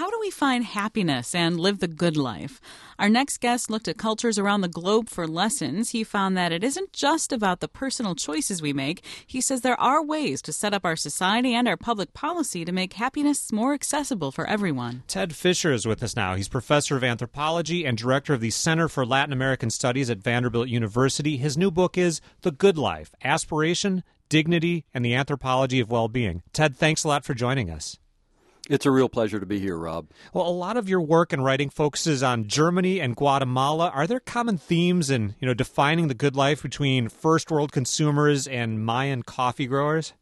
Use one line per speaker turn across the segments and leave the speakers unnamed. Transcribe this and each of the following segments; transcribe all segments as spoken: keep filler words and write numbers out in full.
how do we find happiness and live the good life? Our next guest looked at cultures around the globe for lessons. He found that it isn't just about the personal choices we make. He says there are ways to set up our society and our public policy to make happiness more accessible for everyone.
Ted Fisher is with us now. He's professor of anthropology and director of the Center for Latin American Studies at Vanderbilt University. His new book is The Good Life: Aspiration, Dignity, and the Anthropology of Well-Being. Ted, thanks a lot for joining us.
It's a real pleasure to be here, Rob.
Well, a lot of your work and writing focuses on Germany and Guatemala. Are there common themes in, you know, defining the good life between first world consumers and Mayan coffee growers?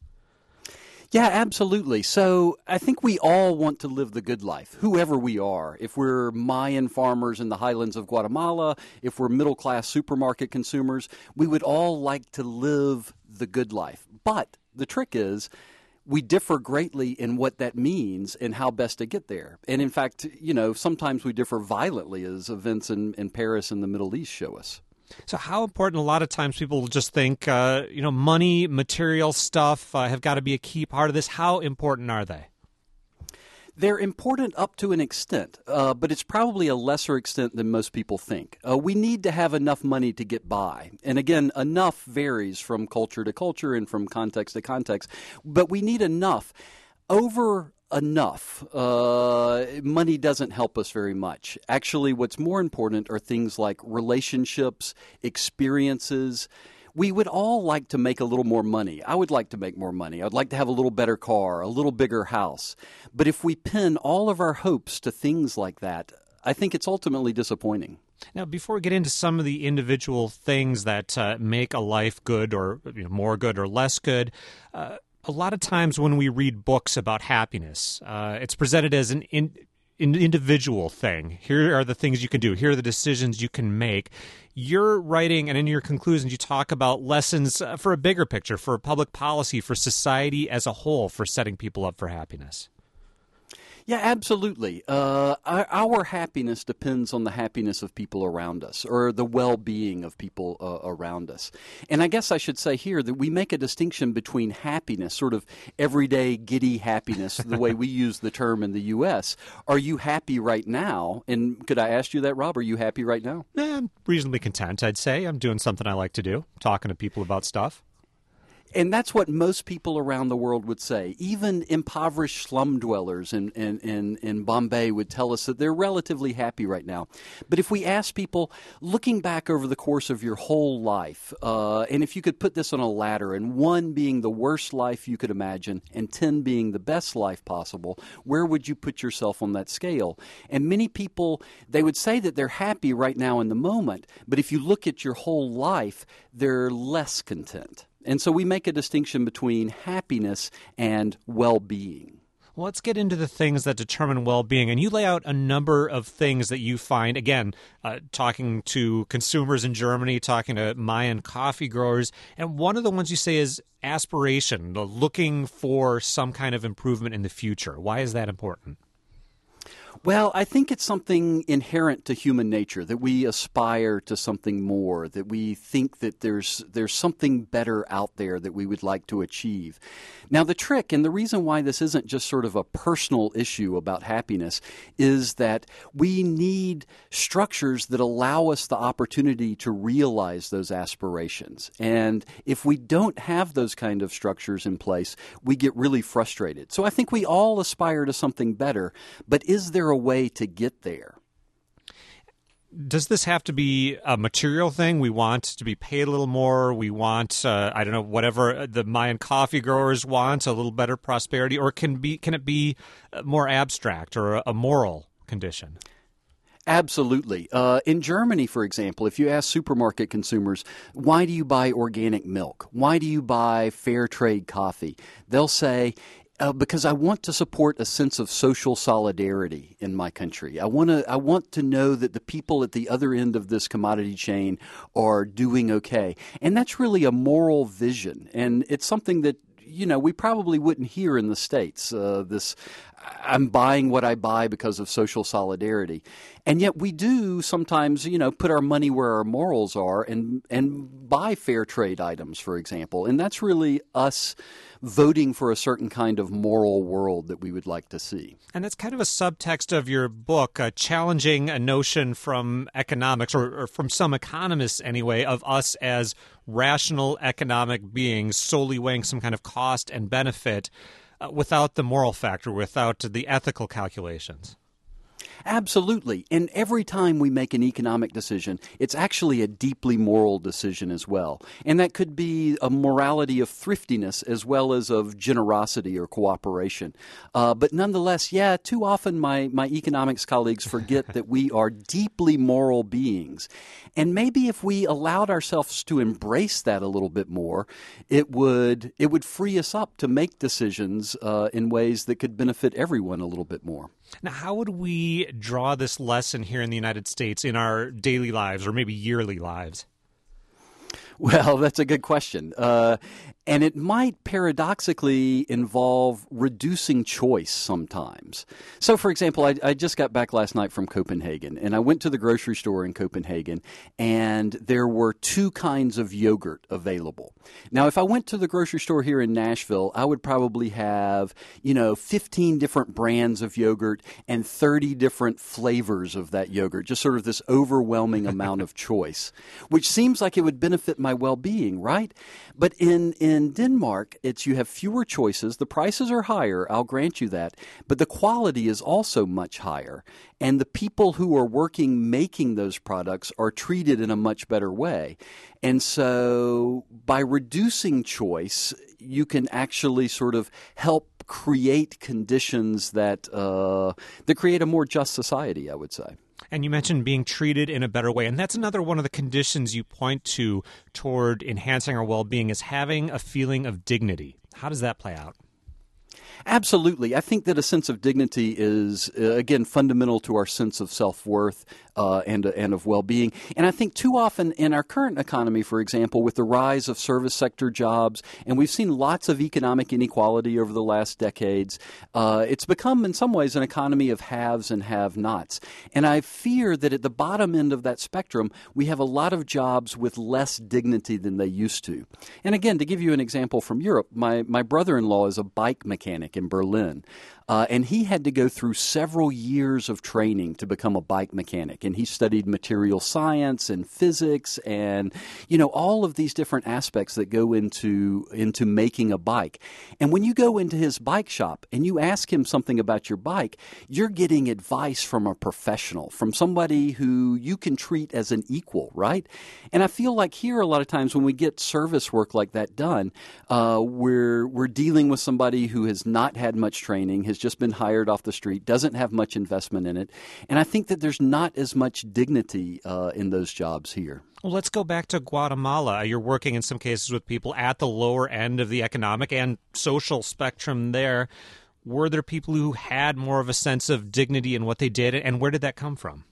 Yeah, absolutely. So I think we all want to live the good life, whoever we are. If we're Mayan farmers in the highlands of Guatemala, if we're middle-class supermarket consumers, we would all like to live the good life. But the trick is, we differ greatly in what that means and how best to get there. And in fact, you know, sometimes we differ violently, as events in, in Paris and the Middle East show us.
So how important, a lot of times people just think, uh, you know, money, material stuff uh, have got to be a key part of this. How important are they?
They're important up to an extent, uh, but it's probably a lesser extent than most people think. Uh, we need to have enough money to get by. And again, enough varies from culture to culture and from context to context. But we need enough. Over enough, uh, money doesn't help us very much. Actually, what's more important are things like relationships, experiences. We would all like to make a little more money. I would like to make more money. I'd like to have a little better car, a little bigger house. But if we pin all of our hopes to things like that, I think it's ultimately disappointing.
Now, before we get into some of the individual things that uh, make a life good or you know, more good or less good, uh, a lot of times when we read books about happiness, uh, it's presented as an in, an individual thing. Here are the things you can do. Here are the decisions you can make. You're writing, and in your conclusions, you talk about lessons uh, for a bigger picture, for public policy, for society as a whole, for setting people up for happiness.
Yeah, absolutely. Uh, our, our happiness depends on the happiness of people around us, or the well-being of people uh, around us. And I guess I should say here that we make a distinction between happiness, sort of everyday giddy happiness, the way we use the term in the U S. Are you happy right now? And could I ask you that, Rob? Are you happy right now?
Eh, I'm reasonably content, I'd say. I'm doing something I like to do, talking to people about stuff.
And that's what most people around the world would say. Even impoverished slum dwellers in, in, in, in Bombay would tell us that they're relatively happy right now. But if we ask people, looking back over the course of your whole life, uh, and if you could put this on a ladder, and one being the worst life you could imagine, and ten being the best life possible, where would you put yourself on that scale? And many people, they would say that they're happy right now in the moment, but if you look at your whole life, they're less content. And so we make a distinction between happiness and well-being.
Well, let's get into the things that determine well-being. And you lay out a number of things that you find, again, uh, talking to consumers in Germany, talking to Mayan coffee growers. And one of the ones you say is aspiration, looking for some kind of improvement in the future. Why is that important?
Well, I think it's something inherent to human nature, that we aspire to something more, that we think that there's there's something better out there that we would like to achieve. Now, the trick, and the reason why this isn't just sort of a personal issue about happiness, is that we need structures that allow us the opportunity to realize those aspirations. And if we don't have those kind of structures in place, we get really frustrated. So I think we all aspire to something better, but is there a way to get there?
Does this have to be a material thing? We want to be paid a little more. We want, uh, I don't know, whatever the Mayan coffee growers want, a little better prosperity, or can be can it be more abstract or a, a moral condition?
Absolutely. Uh, in Germany, for example, if you ask supermarket consumers, why do you buy organic milk? Why do you buy fair trade coffee? They'll say, Uh, because I want to support a sense of social solidarity in my country. I want to I want to know that the people at the other end of this commodity chain are doing okay. And that's really a moral vision. And it's something that, you know, we probably wouldn't hear in the States, uh, this I'm buying what I buy because of social solidarity. And yet we do sometimes, you know, put our money where our morals are and and buy fair trade items, for example. And that's really us voting for a certain kind of moral world that we would like to see.
And that's kind of a subtext of your book, uh, challenging a notion from economics, or, or from some economists anyway, of us as rational economic beings solely weighing some kind of cost and benefit uh, without the moral factor, without the ethical calculations.
Absolutely. And every time we make an economic decision, it's actually a deeply moral decision as well. And that could be a morality of thriftiness as well as of generosity or cooperation. Uh, but nonetheless, yeah, too often my, my economics colleagues forget that we are deeply moral beings. And maybe if we allowed ourselves to embrace that a little bit more, it would it would free us up to make decisions uh, in ways that could benefit everyone a little bit more.
Now, how would we draw this lesson here in the United States in our daily lives or maybe yearly lives?
Well, that's a good question. Uh, and it might paradoxically involve reducing choice sometimes. So, for example, I, I just got back last night from Copenhagen, and I went to the grocery store in Copenhagen, and there were two kinds of yogurt available. Now, if I went to the grocery store here in Nashville, I would probably have, you know, fifteen different brands of yogurt and thirty different flavors of that yogurt, just sort of this overwhelming amount of choice, which seems like it would benefit my well-being, right? But in, in Denmark, it's you have fewer choices. The prices are higher, I'll grant you that, but the quality is also much higher. And the people who are working making those products are treated in a much better way. And so by reducing choice, you can actually sort of help create conditions that uh, that create a more just society, I would say.
And you mentioned being treated in a better way. And that's another one of the conditions you point to toward enhancing our well-being, is having a feeling of dignity. How does that play out?
Absolutely. I think that a sense of dignity is, uh, again, fundamental to our sense of self-worth uh, and, and of well-being. And I think too often in our current economy, for example, with the rise of service sector jobs, and we've seen lots of economic inequality over the last decades, uh, it's become in some ways an economy of haves and have-nots. And I fear that at the bottom end of that spectrum, we have a lot of jobs with less dignity than they used to. And again, to give you an example from Europe, my, my brother-in-law is a bike mechanic in Berlin. Uh, and he had to go through several years of training to become a bike mechanic. And he studied material science and physics and, you know, all of these different aspects that go into, into making a bike. And when you go into his bike shop and you ask him something about your bike, you're getting advice from a professional, from somebody who you can treat as an equal, right? And I feel like here a lot of times when we get service work like that done, uh, we're, we're dealing with somebody who has not had much training, has just been hired off the street, doesn't have much investment in it. And I think that there's not as much dignity uh, in those jobs here.
Well, let's go back to Guatemala. You're working in some cases with people at the lower end of the economic and social spectrum there. Were there people who had more of a sense of dignity in what they did, and where did that come from?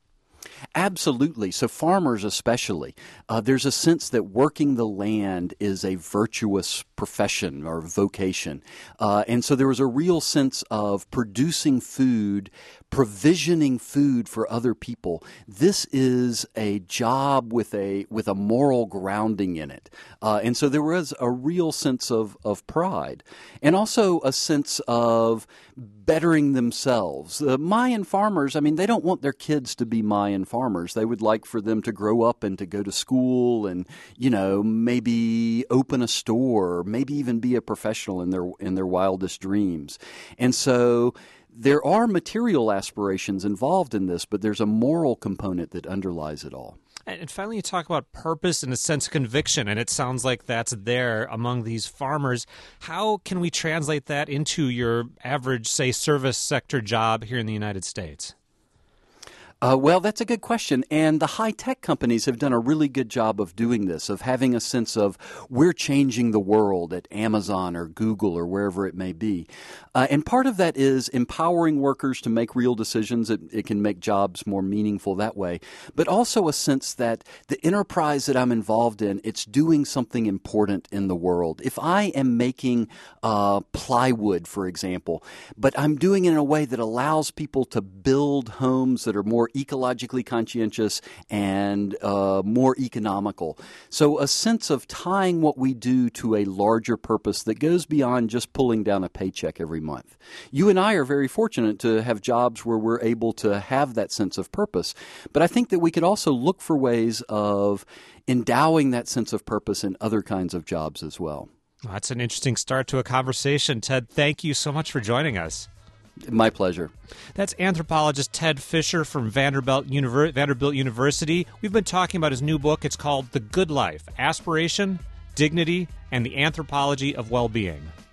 Absolutely. So farmers especially, uh, there's a sense that working the land is a virtuous profession or vocation. Uh, and so there was a real sense of producing food, provisioning food for other people. This is a job with a with a moral grounding in it. Uh, and so there was a real sense of, of pride and also a sense of bettering themselves. The Mayan farmers, I mean, they don't want their kids to be Mayan farmers. They would like for them to grow up and to go to school and, you know, maybe open a store, maybe even be a professional in their in their wildest dreams. And so there are material aspirations involved in this, but there's a moral component that underlies it all.
And finally, you talk about purpose and a sense of conviction, and it sounds like that's there among these farmers. How can we translate that into your average, say, service sector job here in the United States?
Uh, well, that's a good question. And the high-tech companies have done a really good job of doing this, of having a sense of we're changing the world at Amazon or Google or wherever it may be. Uh, and part of that is empowering workers to make real decisions. It, it can make jobs more meaningful that way. But also a sense that the enterprise that I'm involved in, it's doing something important in the world. If I am making uh, plywood, for example, but I'm doing it in a way that allows people to build homes that are more ecologically conscientious and uh, more economical. So a sense of tying what we do to a larger purpose that goes beyond just pulling down a paycheck every month. You and I are very fortunate to have jobs where we're able to have that sense of purpose. But I think that we could also look for ways of endowing that sense of purpose in other kinds of jobs as well.
Well, that's an interesting start to a conversation. Ted, thank you so much for joining us.
My pleasure.
That's anthropologist Ted Fisher from Vanderbilt, Univer- Vanderbilt University. We've been talking about his new book. It's called The Good Life: Aspiration, Dignity, and the Anthropology of Well-Being.